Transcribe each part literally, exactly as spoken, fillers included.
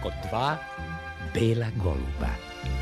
od dva bela goluba.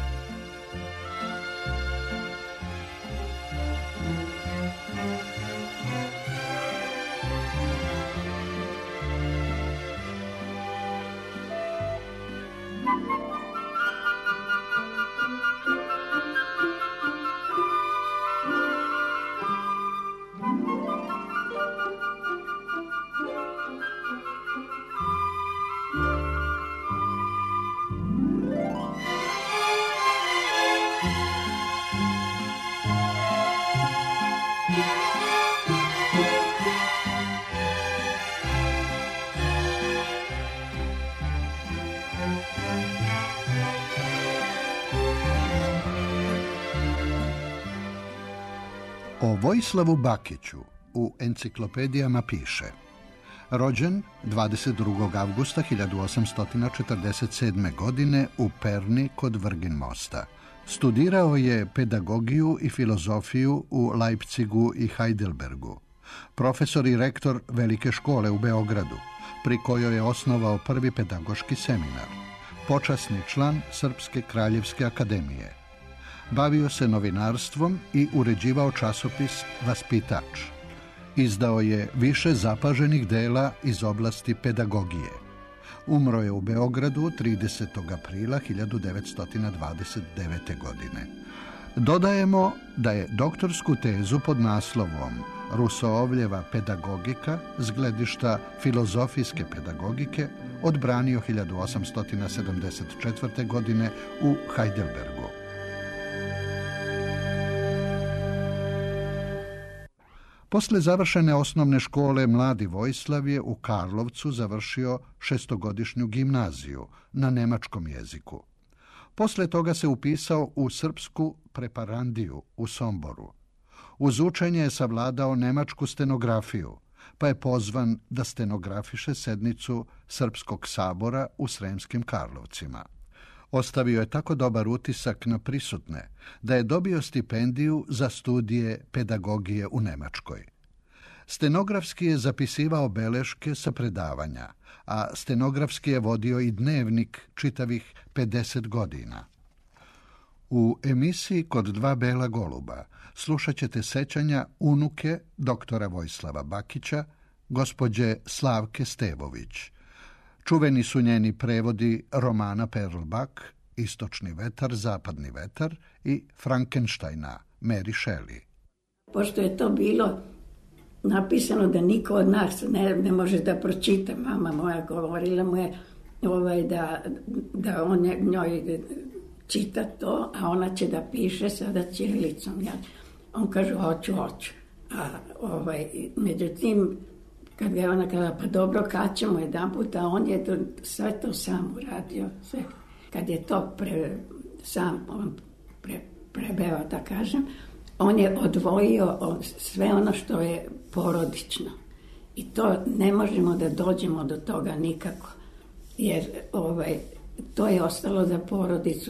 O Vojislavu Bakiću u enciklopedijama piše: rođen dvadeset drugog avgusta hiljadu osamsto četrdeset sedme. godine u Perni kod Vrgin mosta. Studirao je pedagogiju i filozofiju u Leipzigu i Heidelbergu. Profesor i rektor Velike škole u Beogradu, pri kojoj je osnovao prvi pedagoški seminar. Počasni član Srpske kraljevske akademije. Bavio se novinarstvom i uređivao časopis Vaspitač. Izdao je više zapaženih dela iz oblasti pedagogije. Umro je u Beogradu tridesetog aprila hiljadu devetsto dvadeset devete. godine. Dodajemo da je doktorsku tezu pod naslovom Rusoovljeva pedagogika s gledišta filozofijske pedagogike odbranio hiljadu osamsto sedamdeset četvrte. godine u Heidelbergu. Posle završene osnovne škole mladi Vojislav je u Karlovcu završio šestogodišnju gimnaziju na nemačkom jeziku. Posle toga se upisao u srpsku preparandiju u Somboru. Uz učenje je savladao nemačku stenografiju, pa je pozvan da stenografiše sednicu Srpskog sabora u Sremskim Karlovcima. Ostavio je tako dobar utisak na prisutne da je dobio stipendiju za studije pedagogije u Nemačkoj. Stenografski je zapisivao beleške sa predavanja, a stenografski je vodio i dnevnik čitavih pedeset godina. U emisiji Kod dva bela goluba slušat ćete sećanja unuke doktora Vojislava Bakića, gospođe Slavke Stevović. Čuveni su njeni prevodi romana Perlbak, Istočni vetar, Zapadni vetar i Frankensteina, Mary Shelley. Pošto je to bilo napisano da niko od nas ne, ne može da pročita, mama moja govorila mu je ovaj, da, da on njoj čita to, a ona će da piše sada ćirilicom. Ja, on kaže, hoću, hoću. A ovaj, međutim, kad ga je ona kada, pa dobro, kad ćemo jedan put, a on je to, sve to sam uradio. Sve. Kad je to pre, sam on pre, prebeo, da kažem, on je odvojio sve ono što je porodično. I to ne možemo da dođemo do toga nikako, jer ovaj, to je ostalo za porodicu.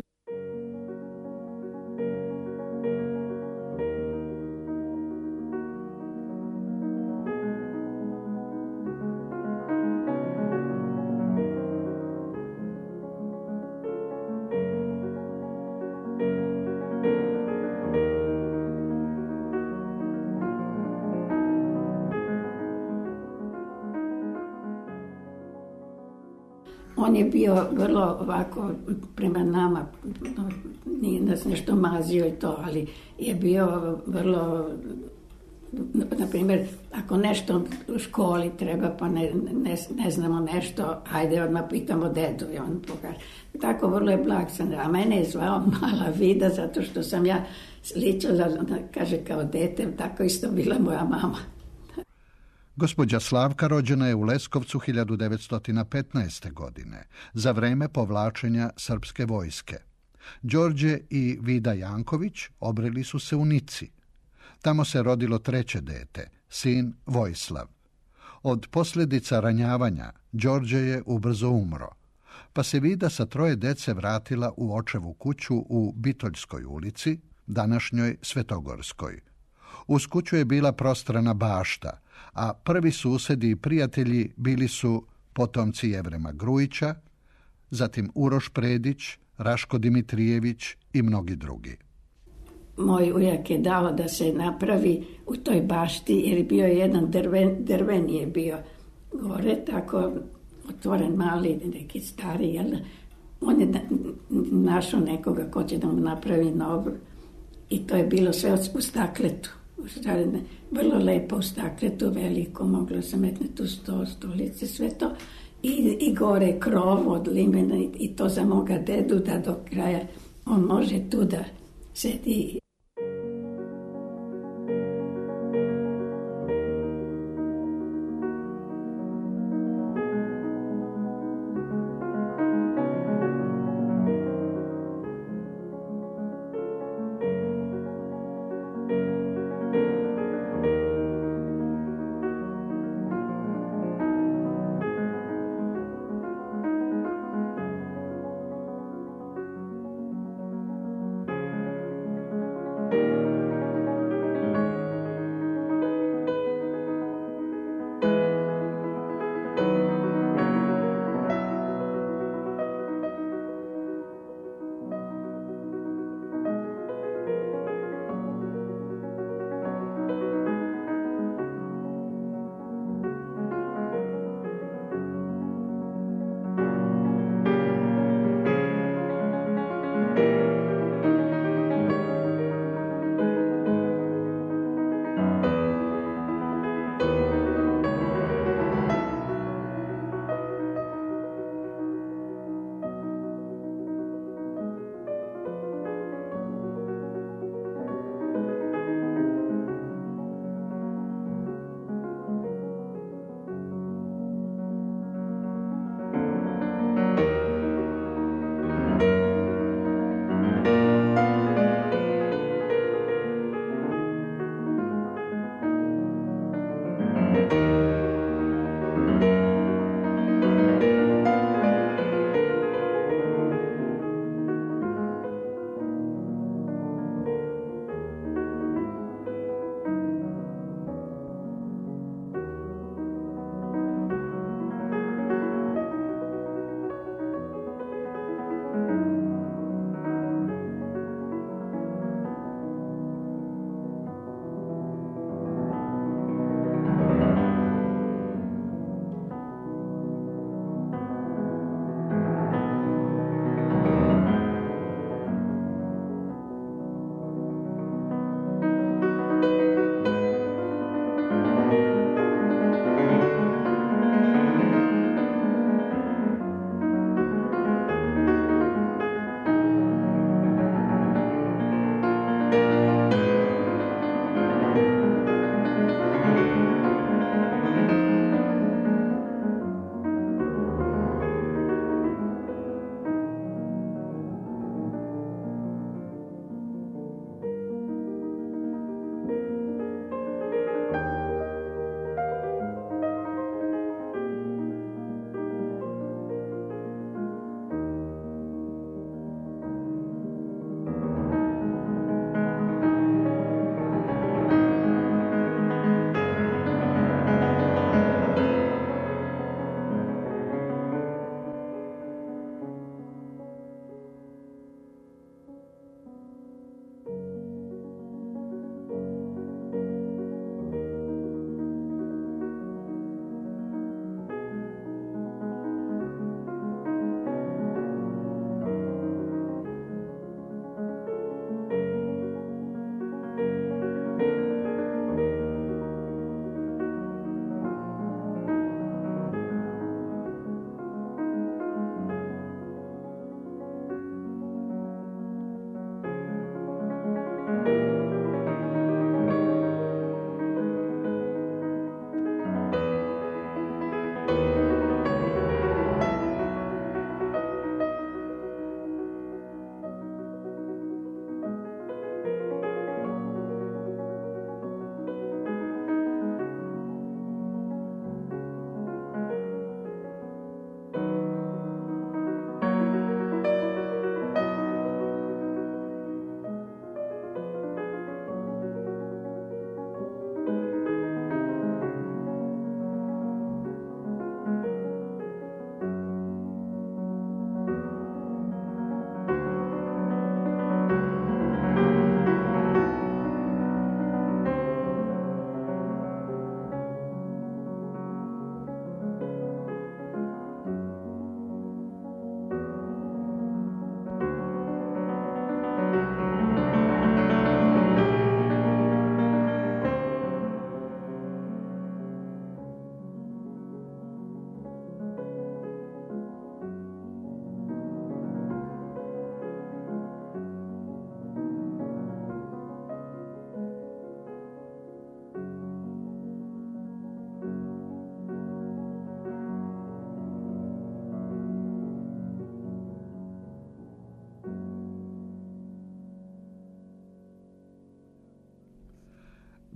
On je bio vrlo ovako prema nama, nije nas nešto mazio i to, ali je bio vrlo, na primjer, ako nešto u školi treba pa ne, ne, ne znamo nešto, hajde odmah pitamo dedu i on pokaže. Tako vrlo je blag sam, a mene je zvao Mala Vida zato što sam ja ličila, kaže kao dete, tako isto bila moja mama. Gospođa Slavka rođena je u Leskovcu hiljadu devetsto petnaeste. godine, za vreme povlačenja srpske vojske. Đorđe i Vida Janković obreli su se u Nici. Tamo se rodilo treće dete, sin Vojislav. Od posljedica ranjavanja Đorđe je ubrzo umro, pa se Vida sa troje dece vratila u očevu kuću u Bitoljskoj ulici, današnjoj Svetogorskoj. Uz kuću je bila prostrana bašta, a prvi susedi i prijatelji bili su potomci Jevrema Grujića, zatim Uroš Predić, Raško Dimitrijević i mnogi drugi. Moj ujak je dao da se napravi u toj bašti, jer je bio jedan drven, drven je bio gore, tako otvoren mali, neki stari, jel? On je našao nekoga ko će da mu napravi novu i to je bilo sve u stakletu. Vrlo lepo u stakletu, veliko, moglo se metne tu sto, stolice, sve to. I, i gore krov od limena i, i to za moga dedu da do kraja on može tu da sedi.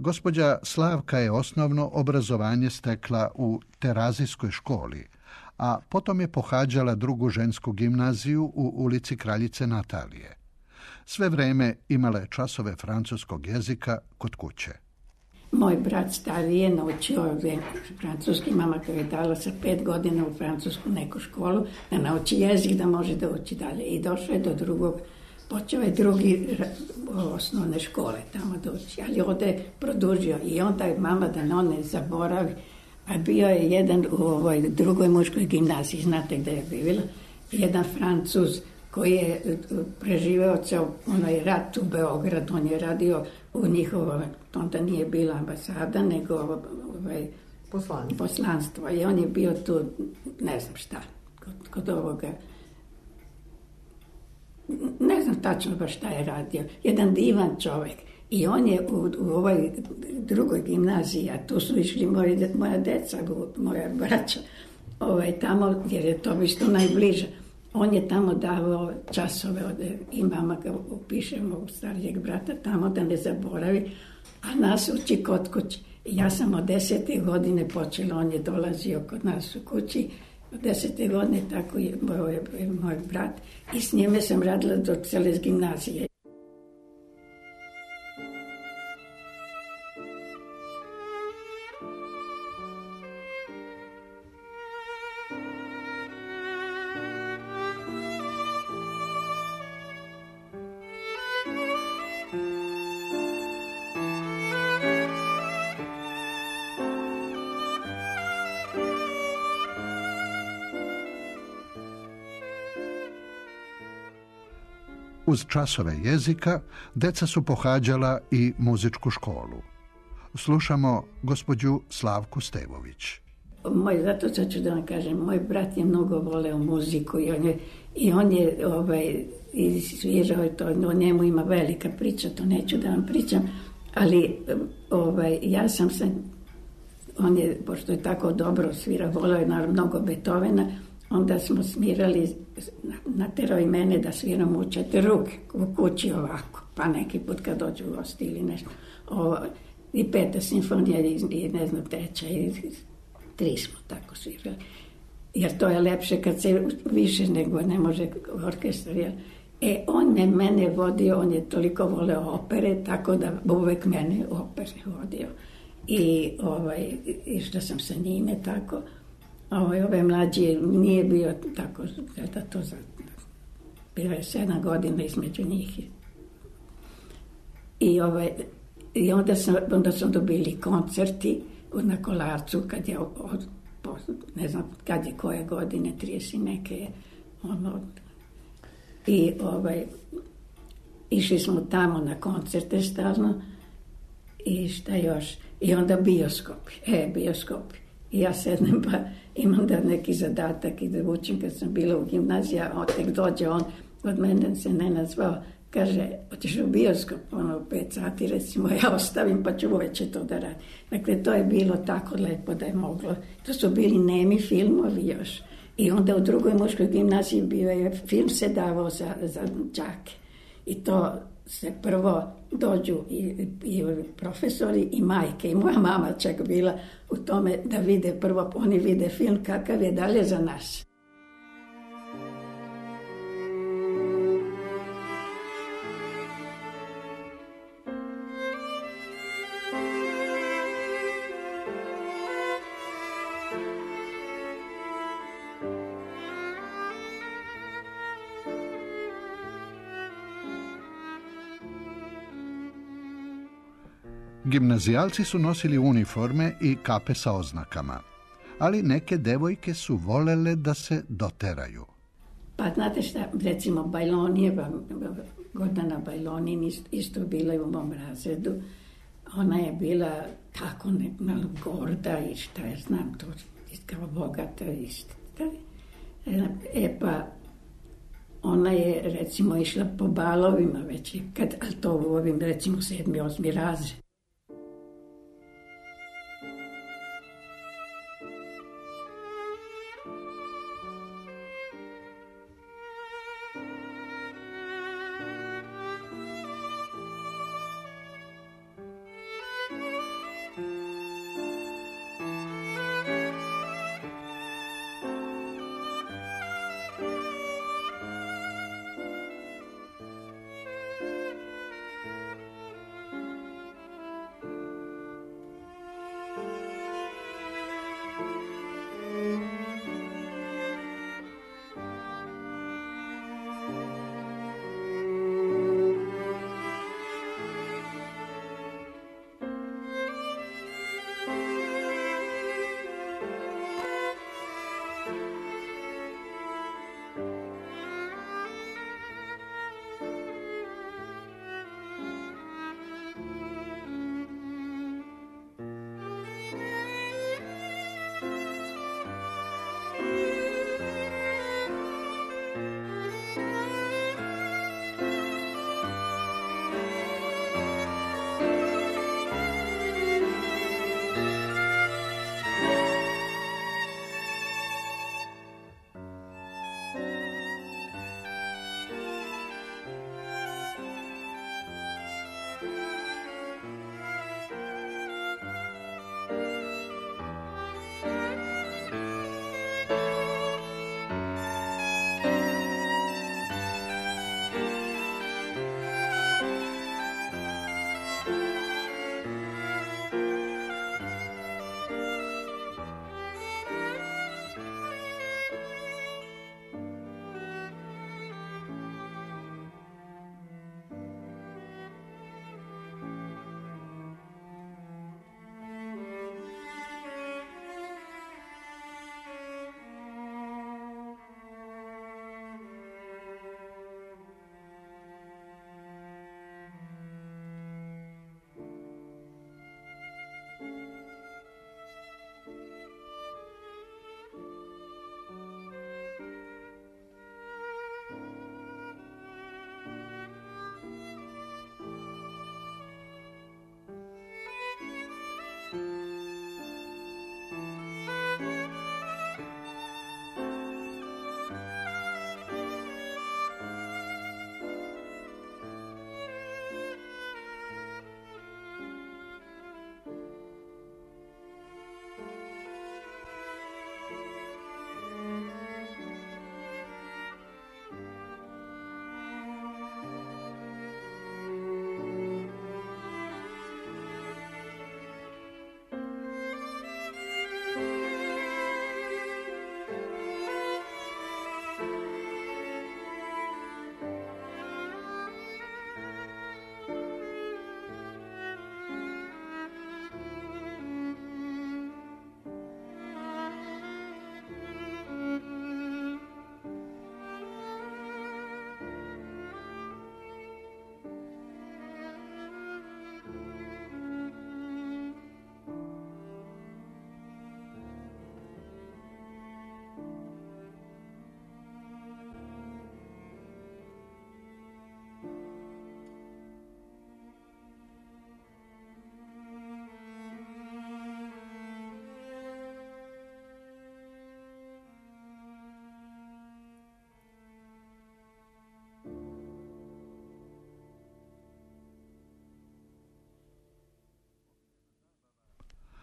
Gospođa Slavka je osnovno obrazovanje stekla u Terazijskoj školi, a potom je pohađala drugu žensku gimnaziju u ulici Kraljice Natalije. Sve vreme imala je časove francuskog jezika kod kuće. Moj brat stariji je naučio francuski, mama koja je dala sa pet godina u francusku neku školu, da nauči jezik, da može da uči dalje. I došao je do drugog, počeo je drugi osnovne škole tamo da uči, ali ovdje je produžio. I onda je mama, da ne on ne zaboravi, a bio je jedan u ovoj drugoj muškoj gimnaziji, znate gde je bila, jedan Francuz koji je preživeo ceo onaj rat u Beogradu, on je radio u njihovo, onda nije bila ambasada, nego ovaj, poslanstvo. poslanstvo. I on je bio tu, ne znam šta, kod, kod ovoga, ne znam tačno baš šta je radio, jedan divan čovek. I on je u, u ovoj drugoj gimnaziji, a tu su išli moji, moja deca, moja braća, ovaj, tamo, jer je to isto najbliže. On je tamo davao časove, ode, i mama ga upiše mog starijeg brata tamo da ne zaboravi, a nas uči kod kući. Ja sam od desete godine počela, on je dolazio kod nas u kući, od desete godine tako je moj, moj brat i s njime sam radila do cele gimnazije. Uz časove jezika, deca su pohađala i muzičku školu. Slušamo gospođu Slavku Stevović. Moj, zato sad ću da vam kažem, moj brat je mnogo voleo muziku i on je, i on je ovaj, svirao to, o njemu ima velika priča, to neću da vam pričam, ali ovaj, ja sam se, on je, pošto je tako dobro svirao, voleo je naravno mnogo Beethovena, onda smo smirali, naterao i mene da sviram u četiri ruke, u kući ovako, pa neki put kad dođu u gosti ili nešto. Ovo, i peta simfonija i ne znam, treća i tri smo tako svirali. Jer to je lepše kad se više nego ne može orkestar. Jer... E, on je mene vodio, on je toliko voleo opere, tako da uvek mene opere vodio. I ovaj, išla sam sa njime tako. Ove, ove mlađe nije bio tako, da to za, bilo je sedam godina između njih. I, ove, i onda, sam, onda su dobili koncerti na Kolarcu, kad je, od, ne znam, kad je koje godine, trideset neke, ono, i ovaj, išli smo tamo na koncerte stalno, i šta još, i onda bioskopi, e, bioskopi. I ja sednem pa imam da neki zadatak i da učim kad sam bila u gimnaziji, a tek dođe on, od mene se ne nazvao, kaže, hoćeš u bioskop, ono, u pet sati, recimo, ja ostavim pa ću uveče to da radim. Dakle, to je bilo tako lepo da je moglo. To su bili nemi filmovi još. I onda u drugoj muškoj gimnaziji bio je, film se davao za, za đake. I to se prvo dođu i, i profesori i majke. I moja mama čak bila u tome da vide prvo, oni vide film kakav je dalje za nas. Gimnazijalci su nosili uniforme i kape sa oznakama, ali neke devojke su volele da se doteraju. Pa znate šta, recimo Bajlonijeva, Gordana Bajlonin isto bila je u mom razredu. Ona je bila tako ne, malo gorda i šta je, znam to, kao bogata isto. E pa, ona je recimo išla po balovima već, kad, ali to u ovim recimo sedmi, osmi razred.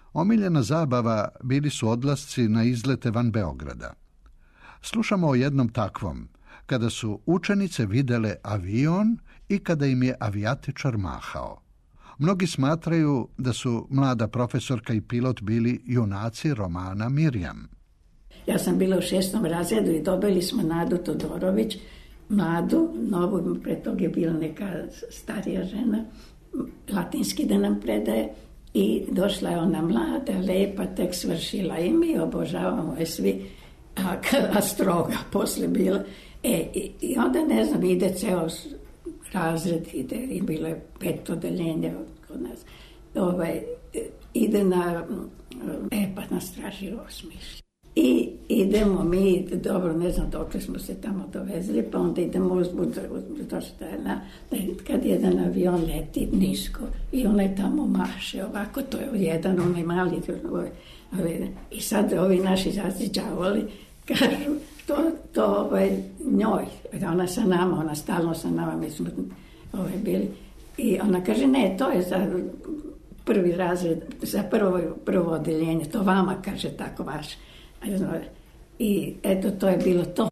Omiljena zabava bili su odlasci na izlete van Beograda. Slušamo o jednom takvom, kada su učenice videle avion i kada im je avijatičar mahao. Mnogi smatraju da su mlada profesorka i pilot bili junaci romana Mirjam. Ja sam bila u šestom razredu i dobili smo Nadu Todorović, mladu, novu, pre toga je bila neka starija žena, latinski da nam predaje, i došla je ona mlada, lepa, tek svršila i mi obožavamo je svi, a, a stroga posle bila. E, i, i onda, ne znam, ide ceo razred, ide, i bilo je pet odeljenja kod nas, ovaj, ide na, e, pa nas traži osmišlje. I idemo mi, dobro, ne znam dokle smo se tamo dovezli, pa onda idemo uzbud, to što je na, kad jedan avion leti nisko i onaj tamo maše ovako, to je jedan, onaj mali, ovaj, ovaj, i sad ovi naši zaci đavoli kažu, to, to ovaj, njoj, ona sa nama, ona stalno sa nama, mi smo ovaj, bili, i ona kaže, ne, to je za prvi razred, za prvo, prvo odeljenje, to vama, kaže, tako vaše. I eto, to je bilo to.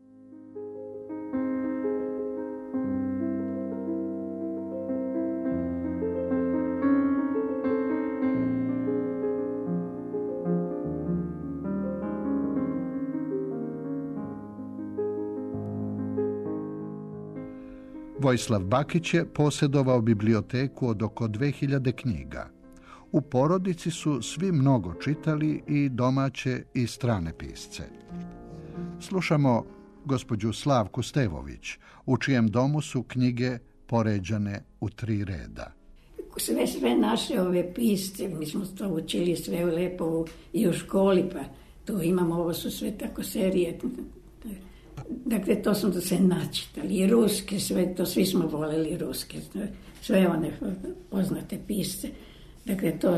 Vojislav Bakić je posjedovao biblioteku od oko dve hiljade knjiga. U porodici su svi mnogo čitali i domaće i strane pisce. Slušamo gospođu Slavku Stevović, u čijem domu su knjige poređane u tri reda. Sve, sve naše ove pisce, mi smo to učili sve lepo i u školi, pa tu imamo, ovo su sve tako serije. Dakle, to smo se načitali. I ruske, sve to, svi smo voleli ruske, sve one poznate pisce. Dakle, to,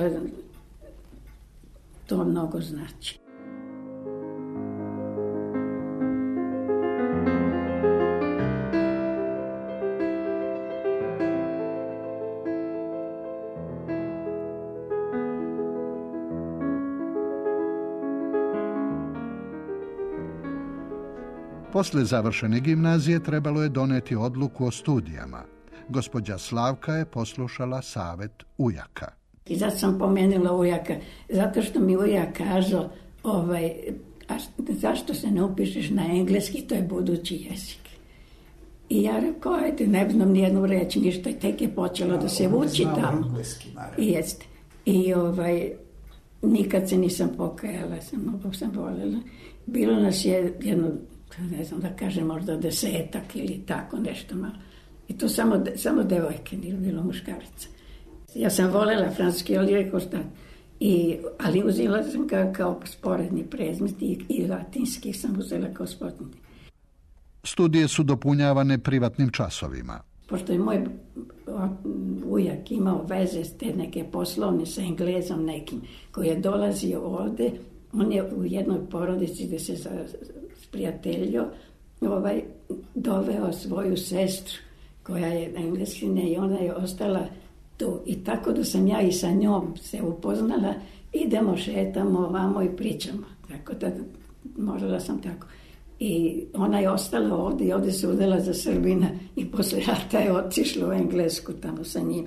to mnogo znači. Posle završene gimnazije trebalo je doneti odluku o studijama. Gospođa Slavka je poslušala savet ujaka. I zato sam pomenula ujaka, zato što mi ujak kazao, ovaj, a zašto se ne upišeš na engleski, to je budući jezik. I ja rekao, ajde, ne znam nijednu reći, ništa, i tek je počelo da se uči tamo. I jeste. I ovaj, nikad se nisam pokajala, sam, mnogo sam voljela. Bilo nas je jedno, ne znam da kažem, možda desetak ili tako nešto malo. I to samo, samo devojke, nije bilo muškarica. Ja sam voljela francuski, ali rekao šta. I, ali uzela sam kao, kao sporedni prezmet i, i latinski sam uzela kao sporedni. Studije su dopunjavane privatnim časovima. Pošto je moj ujak imao veze s te neke poslovne sa Englezom nekim, koji je dolazio ovde, on je u jednoj porodici gde se sprijateljio, ovaj, doveo svoju sestru, koja je engleskinja, i ona je ostala tu. I tako da sam ja i sa njom se upoznala, idemo, šetamo ovamo i pričamo. Tako da morala sam tako. I ona je ostala ovde i ovde se udala za Srbina i posle rata je otišla u Englesku tamo sa njim.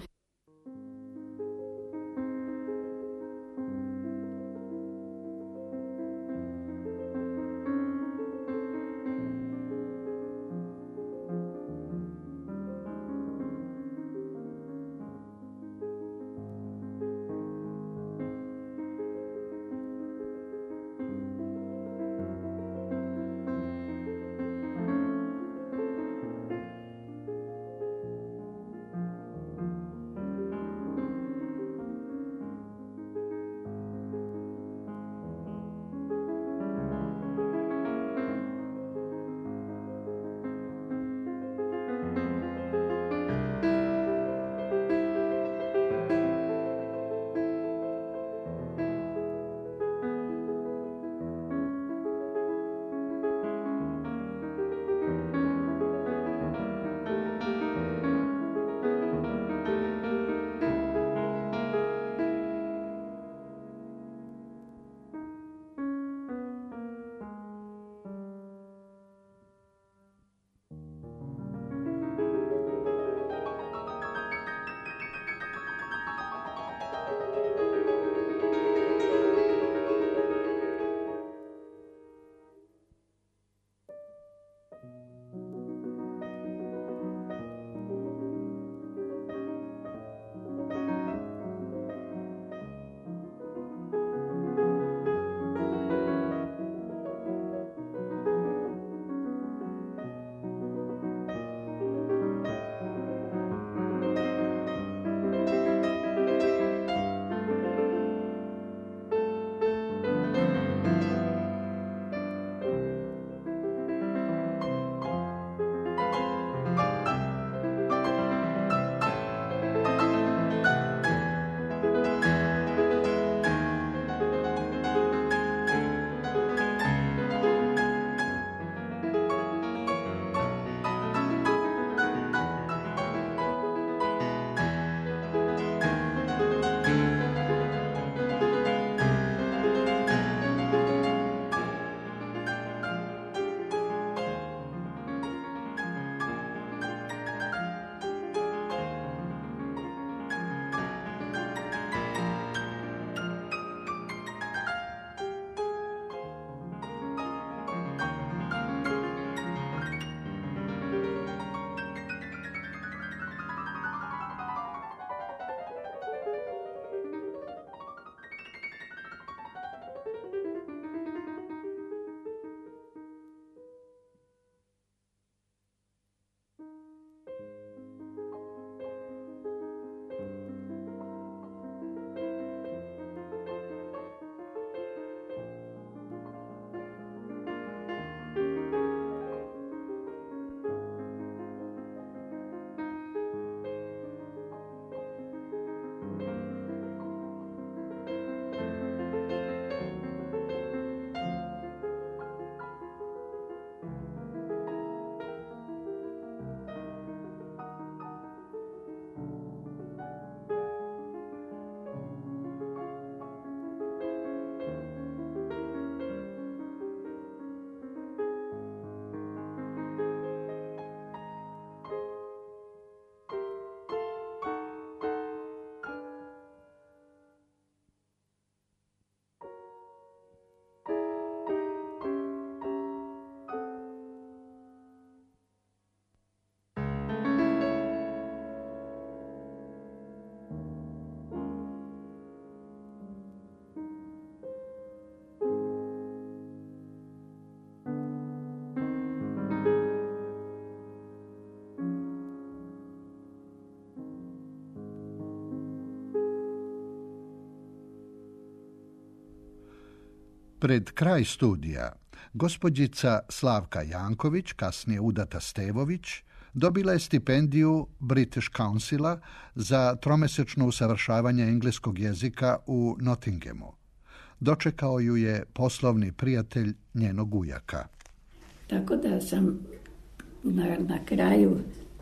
Pred kraj studija, gospođica Slavka Janković, kasnije udata Stevović, dobila je stipendiju British Councila za tromesečno usavršavanje engleskog jezika u Nottinghamu. Dočekao ju je poslovni prijatelj njenog ujaka. Tako da sam na, na kraju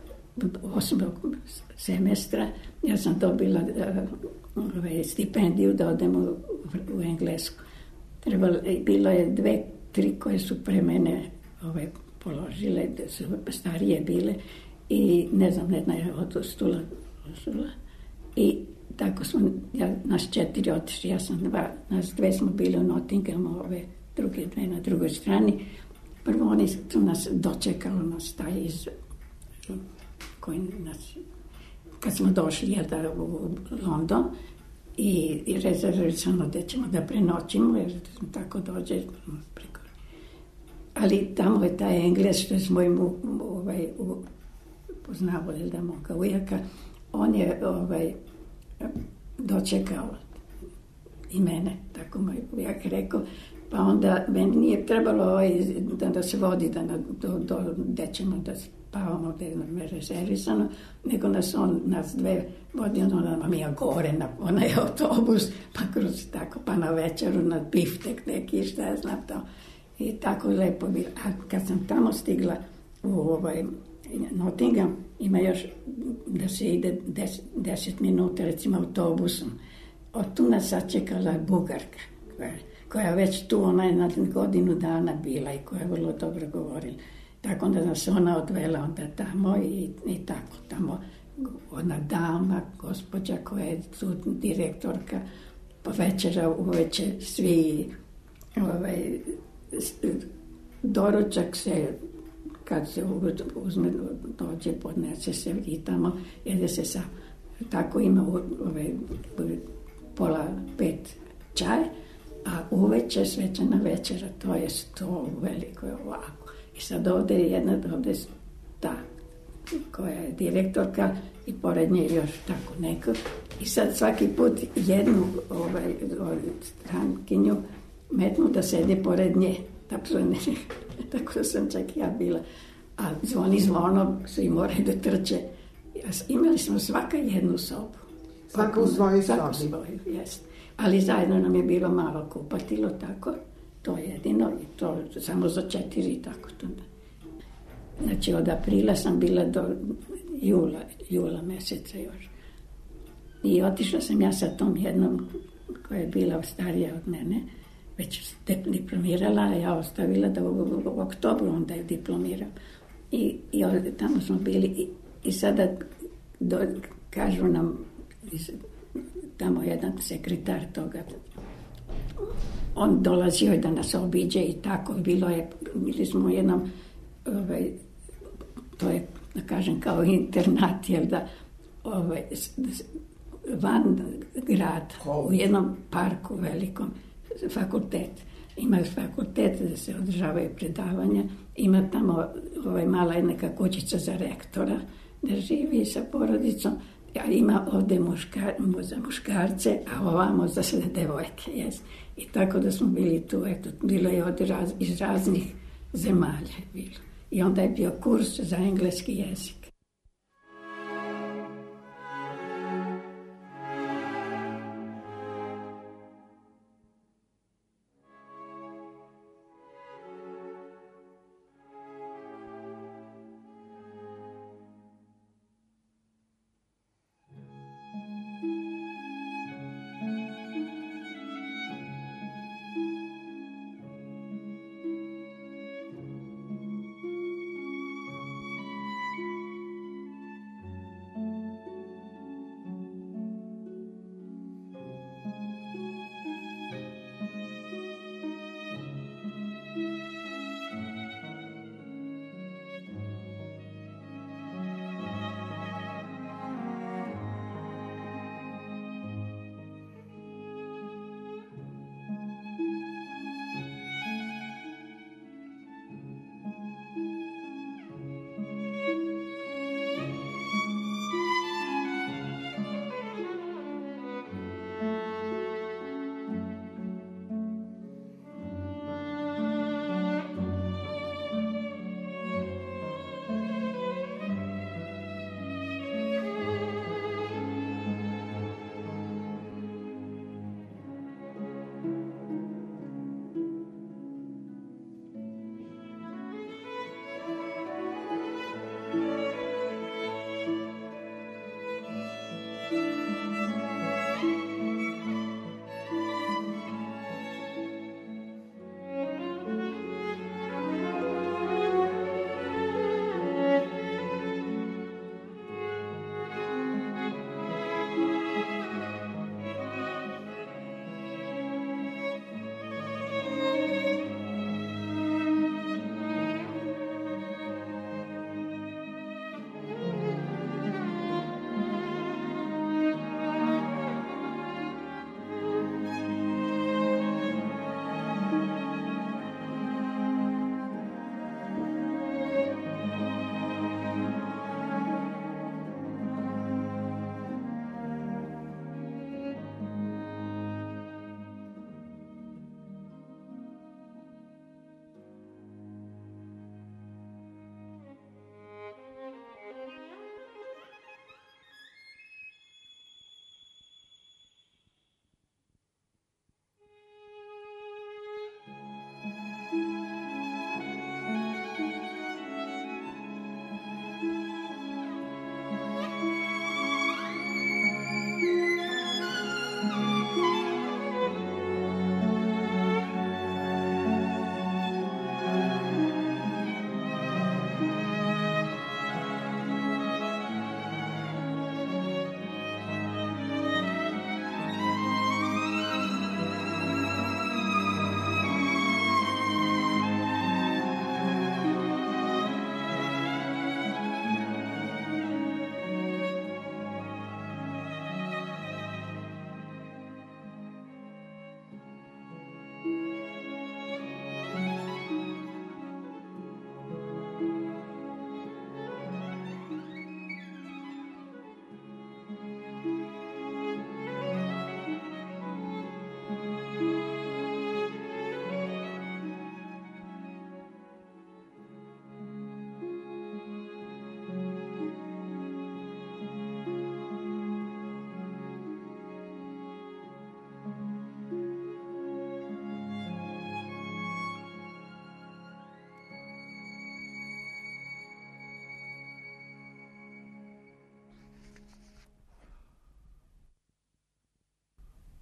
osmog semestra ja sam dobila uh, ove, stipendiju da odem u, u Englesku. Trebalo, bilo je dve, tri koje su pre mene ove, položile, da su starije bile i ne znam, jedna je odustula. odustula. I tako smo, ja, nas četiri otišli, ja sam dva, nas dve smo bili u Nottinghamu, ove druge dve na drugoj strani. Prvo oni su nas dočekalo, nas taj iz koji nas, kad smo došli jel da, u London i, i rezervirano da ćemo da prenoćimo, jer tako dođe preko. Ali tamo je taj Engles što je s mojim ovaj, poznavo jel da moga ujaka, on je ovaj, dočekao i mene, tako moj ujak rekao, pa onda meni nije trebalo ovaj, da, da se vodi da na, do, do, gde ćemo da spavamo, gde je nam je rezervisano, nego nas on, nas dve vodi, onda nam je gore na onaj autobus, pa kroz tako, pa na večeru, na biftek neki, šta ja znam to. I tako lepo bilo. A kad sam tamo stigla u ovaj Nottingham, ima još da se ide deset, deset minuta, recimo autobusom. Od tu nas sačekala Bugarka, koja, koja već tu, ona je na godinu dana bila i koja je vrlo dobro govorila. Tako onda nas ona odvela onda tamo i, i tako tamo ona dama, gospođa koja je tu direktorka, po večera uveče svi ovaj, doručak se, kad se uzme, dođe, podnese se i tamo, jede se sa, tako ima ovaj, pola pet čaj, a uveče svečana večera, to je sto veliko ovako. I sad ovde je jedna, ovde je ta koja je direktorka i pored nje još tako neko. I sad svaki put jednu ovaj, ovaj, strankinju metnu da sede pored nje. Tako, ne, tako da sam čak ja bila. A zvoni zvono, svi moraju da trče. Imali smo svaka jednu sobu. Svaka u svojoj sobi. Svaka u svojoj, jeste. Ali zajedno nam je bilo malo kupatilo, tako. To je jedino i to samo za četiri i tako to. Znači od aprila sam bila do jula, jula meseca još. I otišla sam ja sa tom jednom koja je bila starija od mene, već diplomirala, a ja ostavila da u, u, u oktobru onda je diplomirao. I, i tamo smo bili i, i sada do, kažu nam tamo jedan sekretar toga, on dolazio da nas obiđe i tako, bilo je, bili smo u jednom, ovaj, to je, da kažem, kao internat, jer da, ovaj, van grada, u jednom parku velikom, fakultet. Ima fakultet da se održavaju predavanja, ima tamo ovaj, mala neka kućica za rektora, da živi sa porodicom, a ima ovde muškar, za muškarce, a ovamo za sve devojke, jes. I tako da smo bili tu, eto, bilo je od raz, iz raznih zemalja bilo. I onda je bio kurs za engleski jezik.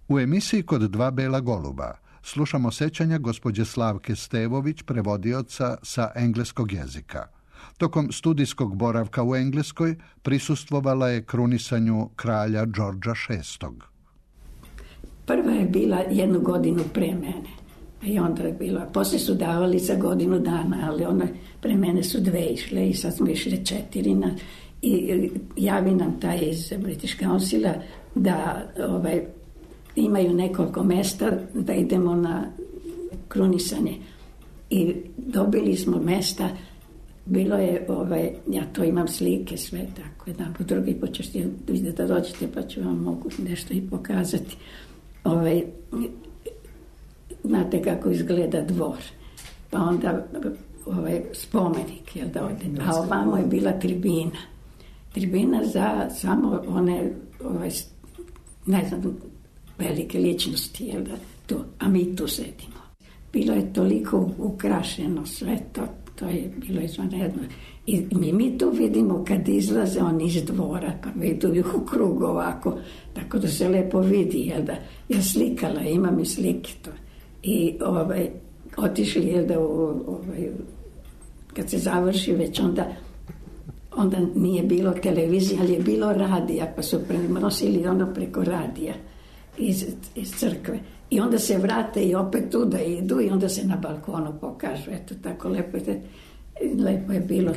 U emisiji Kod dva bela goluba slušamo sećanja gospođe Slavke Stevović, prevodioca sa engleskog jezika. Tokom studijskog boravka u Engleskoj prisustvovala je krunisanju kralja Đorđa šestog. Prva je bila jednu godinu pre mene. I onda je bila, poslije su davali za godinu dana, ali one pre mene su dve išle i sad smo išle četiri. Na, I javi nam taj iz British Councila da ovaj, imaju nekoliko mesta da idemo na krunisanje. I dobili smo mesta, bilo je, ovaj, ja to imam slike sve, tako jedan po drugi put ćeš vidjeti da dođete pa ću vam mogu nešto i pokazati. Ovaj, znate kako izgleda dvor, pa onda ovaj, spomenik, jel da ode, a ovamo je bila tribina. Tribina za samo one, ovaj, ne znam, velike ličnosti, jel da, tu, a mi tu sedimo. Bilo je toliko ukrašeno sve to, to je bilo izvanredno. I mi, mi tu vidimo kad izlaze oni iz dvora, pa idu u krug ovako, tako da se lepo vidi, jel da, ja slikala, imam i slike to. I ovaj, otišli, jel da, ovaj, kad se završi već onda, onda nije bilo televizije, ali je bilo radija, pa su prenosili ono preko radija iz, iz crkve. I onda se vrate i opet tu da idu i onda se na balkonu pokažu. Eto, tako lepo je, lepo je bilo.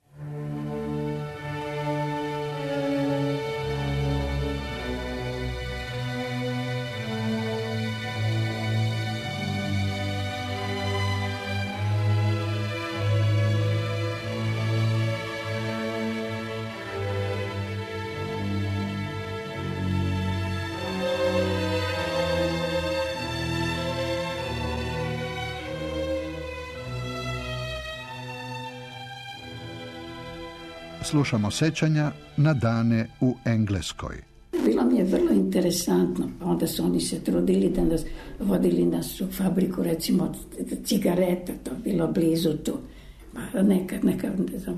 Slušamo sećanja na dane u Engleskoj. Bilo mi je vrlo interesantno, pa onda su oni se trudili da nas, vodili nas u fabriku, recimo cigareta, to bilo blizu tu, pa nekad, nekad, ne znam,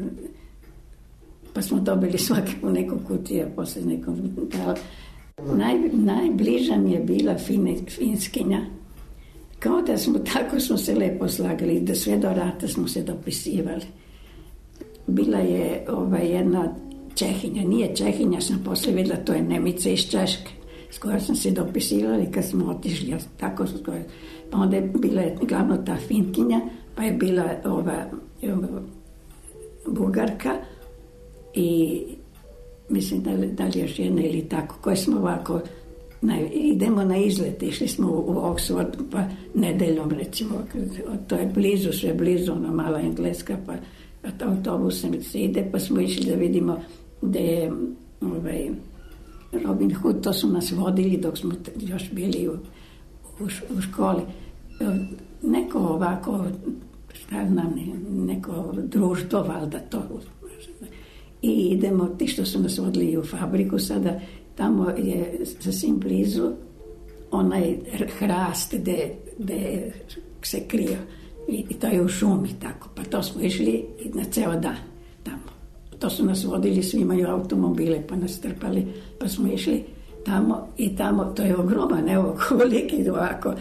pa smo dobili svaki po neku kutiju, posle nekom, da, naj, najbliža mi je bila fine, Finskinja, kao da smo, tako smo se lepo slagali, da sve do rata smo se dopisivali. Bila je ovaj, jedna Čehinja, nije Čehinja, sam posle videla, to je Nemica iz Češke, s kojoj sam se dopisivali kad smo otišli, tako s kojoj, pa onda je bila glavno ta Finkinja, pa je bila ova, ova Bugarka i mislim da, da li još jedna ili tako, koje smo ovako, na, idemo na izlet, išli smo u, u Oxford, pa nedeljom recimo, to je blizu, sve blizu, ono mala Engleska, pa autobusom se ide, pa smo išli da vidimo da je ovaj, Robin Hood, to su nas vodili dok smo još bili u, u, u školi. Neko ovako, šta znam, neko društvo, valjda to. I idemo, ti što su nas vodili u fabriku, sada tamo je sasvim blizu onaj hrast gde, gde se krio. I, i to je u šumi tako, pa to smo išli na ceo dan tamo. To su nas vodili, svi imaju automobile, pa nas trpali, pa smo išli tamo i tamo, to je ogroman, evo koliki ovako,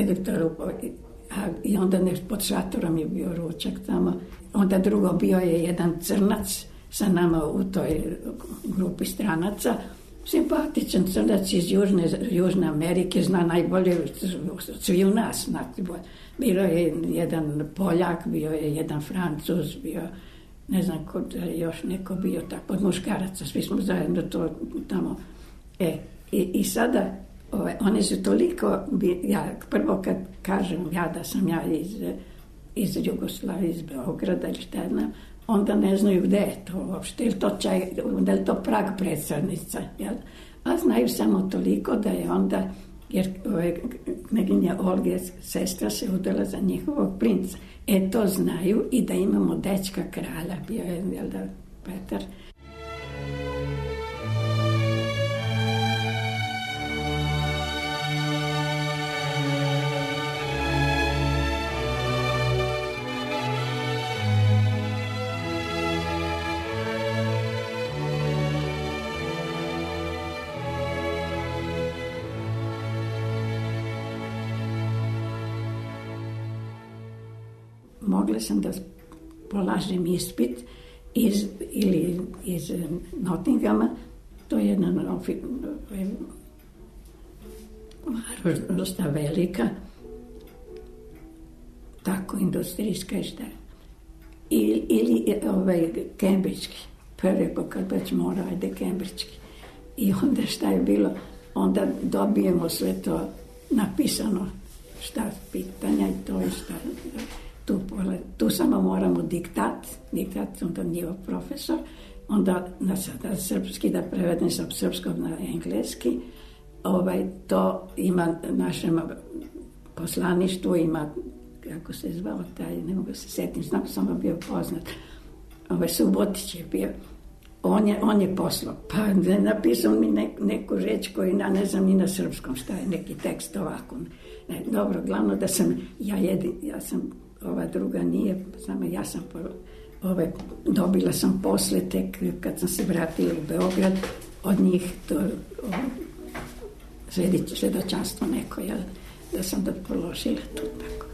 a, i onda nešto pod šatorom je bio ručak tamo. Onda drugo bio je jedan crnac sa nama u toj grupi stranaca, simpatičan crnac iz Južne, Južne Amerike, zna najbolje svi u nas, znate bolje. Bilo je jedan Poljak, bio je jedan Francuz, bio, ne znam ko je još neko bio tako, od muškaraca, svi smo zajedno to tamo. E, i, i sada, ove, oni su toliko, ja prvo kad kažem ja da sam ja iz, iz Jugoslavije, iz Beograda ili šta znam, onda ne znaju gde je to uopšte, ili to čaj, da je to Prag predstavnica, jel? A znaju samo toliko da je onda, jer kneginja Olge, sestra, se udala za njihovog princa. E, to znaju i da imamo dečka kralja, bio je, jel da, Petar. mogla sam da polažem ispit iz, ili iz Nottinghama, to je jedna dosta velika, tako industrijska i šta. Ili, ili ovaj, kembridžki. Pa rekao, kad već mora, ajde kembridžki. I onda šta je bilo? Onda dobijemo sve to napisano, šta pitanja i to i šta. Tu, tu samo moramo diktat, diktat, onda njihov profesor, onda na, na srpski da prevedem sa srpskog na engleski. Ovaj, to ima našem poslaništvu, ima, kako se zvao taj, ne mogu se setim, znam samo bio poznat, ovaj Subotić je bio, on je, on je poslao, pa napisao mi ne, neku reč koju ja ne znam ni na srpskom šta je, neki tekst ovako. Ne, dobro, glavno da sam, ja jedin, ja sam, ova druga nije, samo ja sam, ovaj, dobila sam posle tek kad sam se vratila u Beograd, od njih to, svedočanstvo neko, jel, da sam da položila tu tako.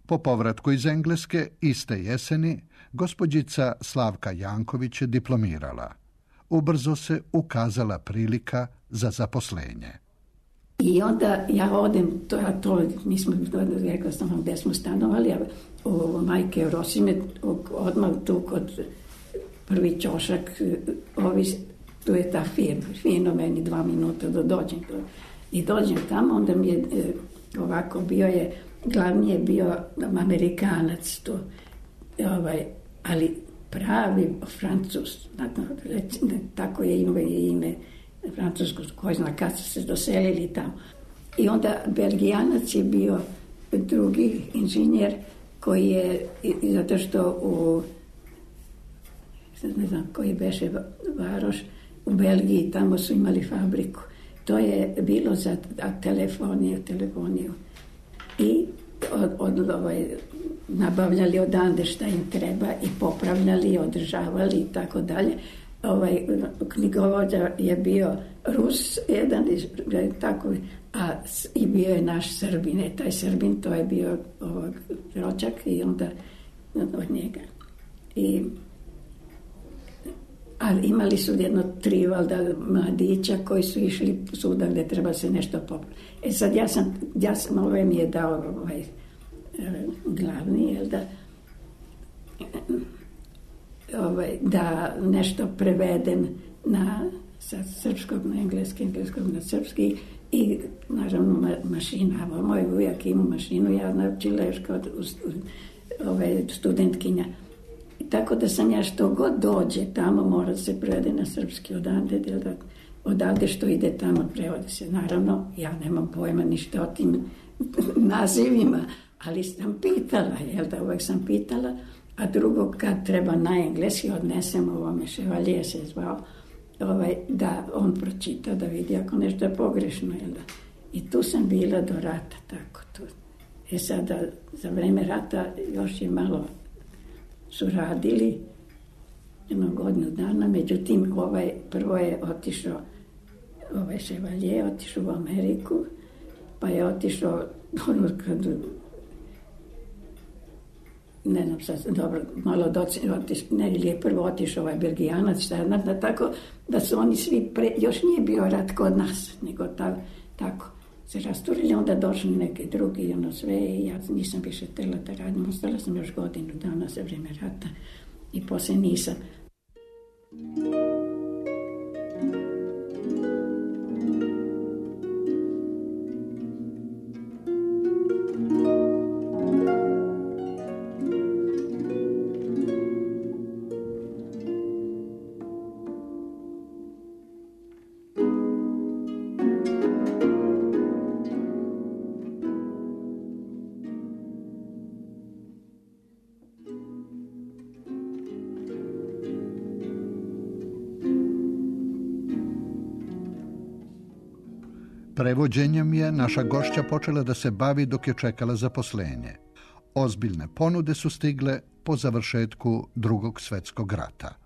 Po povratku iz Engleske iste jeseni gospođica Slavka Janković je diplomirala. Ubrzo se ukazala prilika za zaposlenje. I onda ja odem, to, a to mi smo, rekla sam vam gde smo stanovali, a u majke Rosine, odmah tu kod prvi ćošak, ovi, tu je ta firma, fino meni dva minuta da dođem. I dođem tamo, onda mi je ovako bio je, glavni je bio Amerikanac tu, ovaj, ali pravi Francuz, tako je imao i ime Francusko, koji zna kad su se doselili tamo. I onda Belgijanac je bio drugi inženjer koji je, zato što u, ne znam koji beše varoš, u Belgiji tamo su imali fabriku. To je bilo za telefoniju, telefoniju. I od, od, ovaj, nabavljali odande šta im treba i popravljali, održavali i tako dalje. Ovaj, knjigovođa je bio Rus, jedan, tako, a i bio je naš Srbin. E, taj Srbin, to je bio ovog rođak i onda od njega. I, ali imali su jedno tri valda mladića koji su išli svuda gde treba se nešto popraviti. E sad ja sam, ja sam, ovaj mi je dao ovaj, glavni, jel da, ovaj, da nešto prevedem na, sa srpskog na engleski, engleskog na srpski i naravno ma, mašina. Moj ujak ima mašinu, ja naučila još kao ovaj, studentkinja. I tako da sam ja što god dođe tamo mora se prevede na srpski odande, jel da, odavde što ide tamo prevode se. Naravno, ja nemam pojma ništa o tim nazivima, ali sam pitala, jel da, uvek sam pitala, a drugo kad treba na engleski odnesem ovome, Ševalije se zvao, ovaj, da on pročita, da vidi ako nešto je pogrešno, jel da. I tu sam bila do rata, tako tu. E sada, za vreme rata još je malo su radili, jedno godinu dana, međutim, ovaj, prvo je otišao, ovaj Ševalije, otišao u Ameriku, pa je otišao, ono kad, ne znam sad, dobro, malo doci, otišao, ne, ili je prvo otišao ovaj Belgijanac, šta je, da, tako, da su oni svi, pre, još nije bio rat kod nas, nego ta, tako, se rasturili, onda došli neki drugi i ono sve i ja nisam više htjela da radim, ostala sam još godinu dana za vrijeme rata i poslije nisam. Prevođenjem je naša gošća počela da se bavi dok je čekala zaposlenje. Ozbiljne ponude su stigle po završetku Drugog svjetskog rata.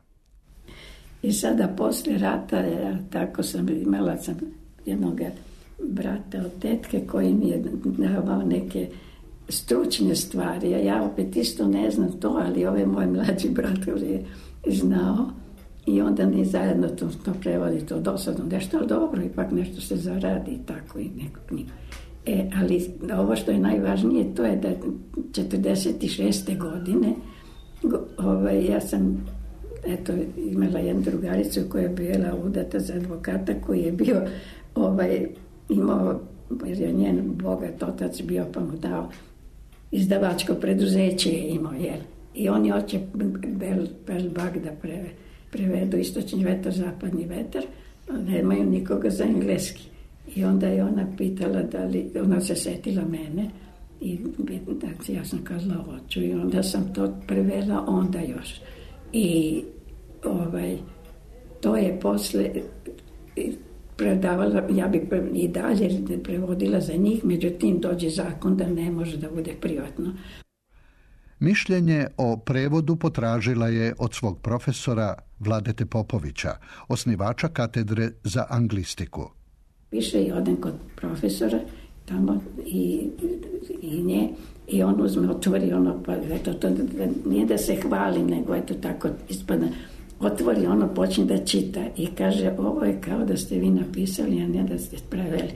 I sada posle rata, ja, tako sam imala sam jednog brata od tetke koji mi je davao neke stručne stvari. A ja opet isto ne znam to, ali ovaj moj mlađi brat je znao. I onda ni zajedno to, to prevodi, to dosadno nešto, ali dobro, ipak nešto se zaradi i tako i neko knjigu. E, ali ovo što je najvažnije, to je da četrdeset šeste godine, ovaj, ja sam eto, imala jednu drugaricu koja je bila udata za advokata, koji je bio, ovaj, imao, jer je njen bogat otac bio, pa mu dao izdavačko preduzeće je imao, jel? I on je hoće Bel, Belbag da preve. prevedu istočni vetar, zapadni vetar, nemaju nikoga za engleski. I onda je ona pitala da li, ona se setila mene i znači, ja sam kazala hoću i onda sam to prevela onda još. I ovaj, to je posle predavala, ja bi i dalje prevodila za njih, međutim dođe zakon da ne može da bude privatno. Mišljenje o prevodu potražila je od svog profesora Vladete Popovića, osnivača katedre za anglistiku. Piše i odem kod profesora tamo i, i nje. I on uzme, otvori ono, pa eto, to, da, nije da se hvali, nego eto tako ispada. Otvori ono, počne da čita i kaže, ovo je kao da ste vi napisali, a ne da ste preveli.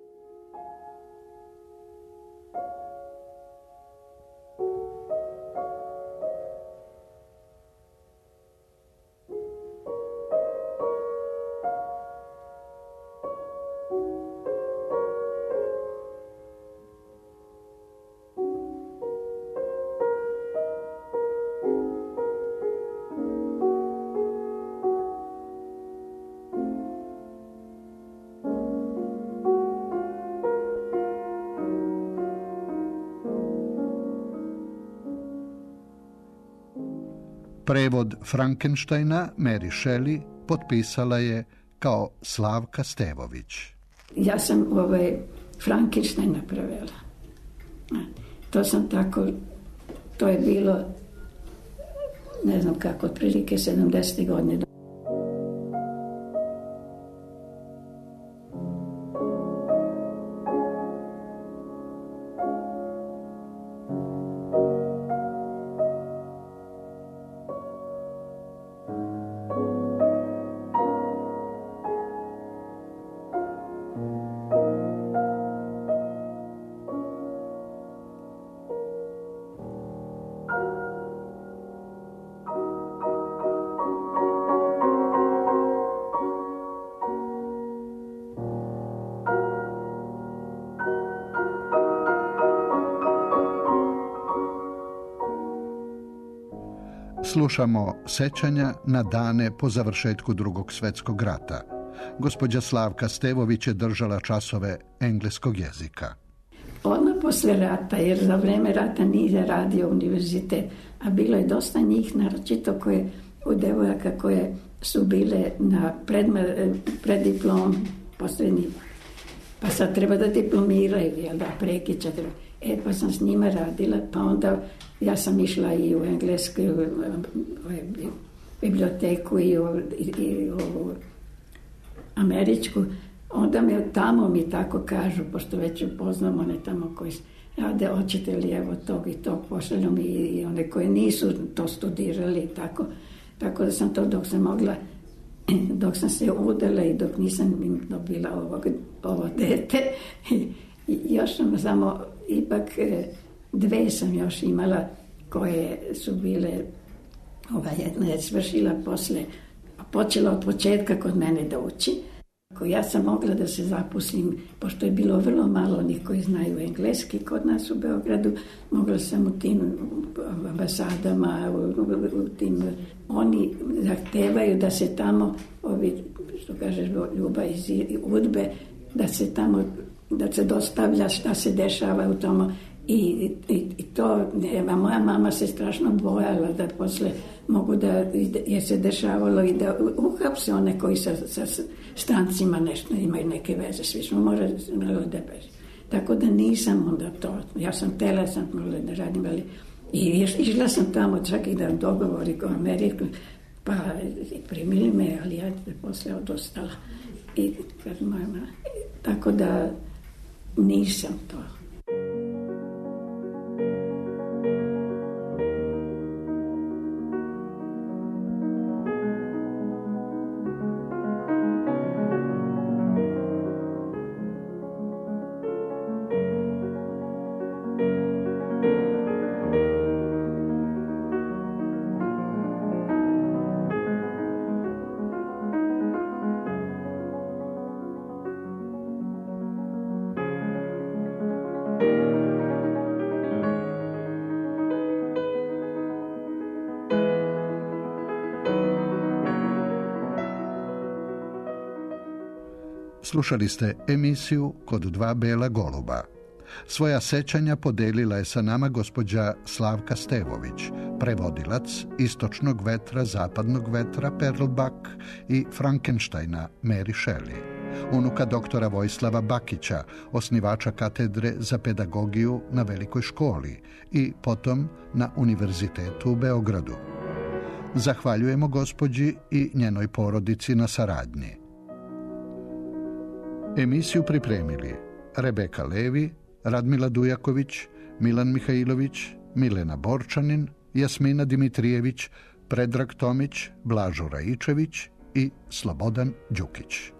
Prevod Frankensteina Mary Shelley potpisala je kao Slavka Stevović. Ja sam ovaj Frankensteina prevela. To sam tako, to je bilo, ne znam kako, otprilike sedamdesete godine. Slušamo sećanja na dane po završetku Drugog svjetskog rata. Gospođa Slavka Stevović je držala časove engleskog jezika. Odmah posle rata, jer za vreme rata nije radio univerzitet, a bilo je dosta njih, naročito koje, u devojaka koje su bile na predma, preddiplom, poslednji, pa sad treba da diplomiraju, jel da, prekića treba. E, pa sam s njima radila, pa onda ja sam išla i u englesku biblioteku i u, i, i u američku. Onda me tamo mi tako kažu, pošto već upoznam one tamo koji rade, hoćete li evo tog i tog, pošalju mi i one koje nisu to studirali i tako. Tako da sam to dok sam mogla, dok sam se udala i dok nisam dobila ovog, ovo dete, i još sam samo, ipak dve sam još imala koje su bile, ova jedna je svršila posle, počela od početka kod mene da uči. Ja sam mogla da se zaposlim, pošto je bilo vrlo malo onih koji znaju engleski kod nas u Beogradu, mogla sam u tim ambasadama, u, u, u tim, oni zahtevaju da se tamo, ovi, što kaže Ljuba iz Udbe, da se tamo, da se dostavlja šta se dešava u tomu. I, i, i to, a moja mama se strašno bojala da posle mogu da, je se dešavalo i da uhapse one koji sa, sa strancima nešto imaju neke veze, svi smo morali da beži. Tako da nisam onda to, ja sam tela, sam mogla da radim, ali i išla sam tamo čak i da dogovori ko Ameriku, pa primili me, ali ja posle odostala. I, kad moja mama, tako da nisam to. Slušali ste emisiju Kod dva bela goluba. Svoja sećanja podelila je sa nama gospođa Slavka Stevović, prevodilac Istočnog vetra, Zapadnog vetra Perlbak i Frankensteina Mary Shelley, unuka doktora Vojislava Bakića, osnivača katedre za pedagogiju na Velikoj školi i potom na Univerzitetu u Beogradu. Zahvaljujemo gospođi i njenoj porodici na saradnji. Emisiju pripremili Rebeka Levi, Radmila Dujaković, Milan Mihajlović, Milena Borčanin, Jasmina Dimitrijević, Predrag Tomić, Blažo Raičević i Slobodan Đukić.